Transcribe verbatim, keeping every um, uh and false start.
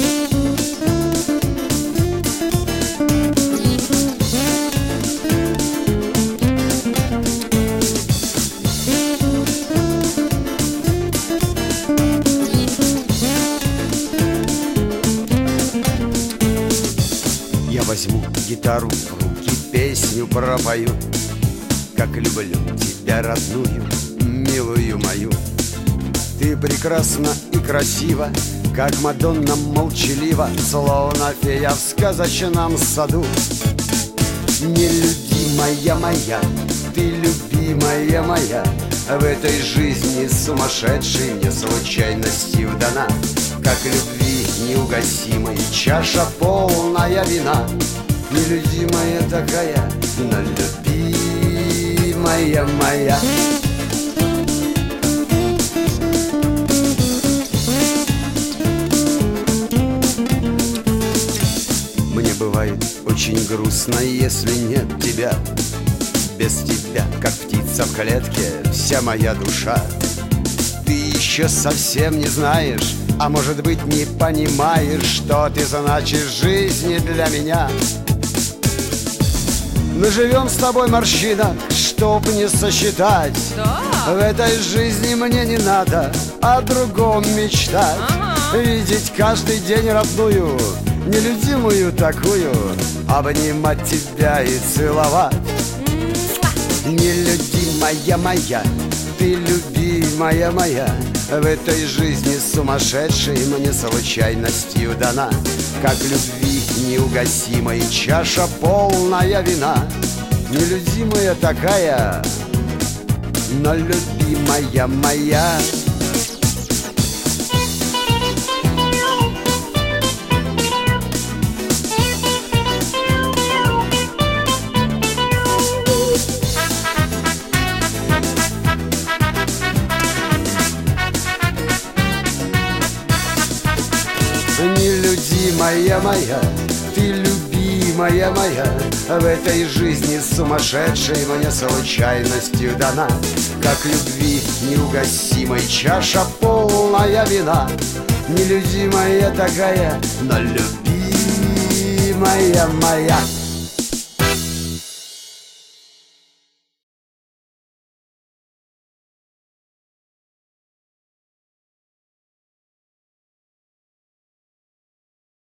Я возьму гитару в руки, песню пропою, как люблю тебя, родную, милую мою. Ты прекрасна и красива, как Мадонна молчалива, словно фея в сказочном саду. Нелюдимая моя, ты любимая моя, в этой жизни сумасшедшей мне случайностью дана. Как любви неугасимой чаша полная вина, нелюдимая такая, но любимая моя. Мне бывает очень грустно, если нет тебя. Без тебя, как птица в клетке, вся моя душа. Ты еще совсем не знаешь, а может быть не понимаешь, что ты значишь в жизни для меня. Мы живем с тобой в морщинах, чтоб не сосчитать. Да. В этой жизни мне не надо о другом мечтать. Ага. Видеть каждый день родную, нелюдимую такую, обнимать тебя и целовать. Нелюдимая моя, ты любимая моя, в этой жизни сумасшедшей мне случайностью дана. Как любви неугасимой чаша полная вина, нелюдимая такая, но любимая моя. Нелюдимая моя, ты любимая моя, в этой жизни сумасшедшей мне случайностью дана. Как любви неугасимой чаша полная вина, нелюдимая такая, но любимая моя.